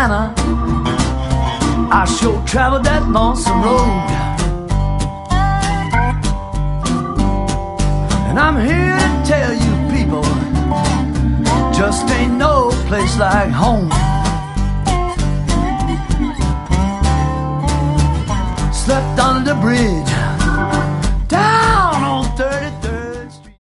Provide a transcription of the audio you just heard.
Louisiana. I sure traveled that lonesome road. And I'm here to tell you people, just ain't no place like home. Slept under the bridge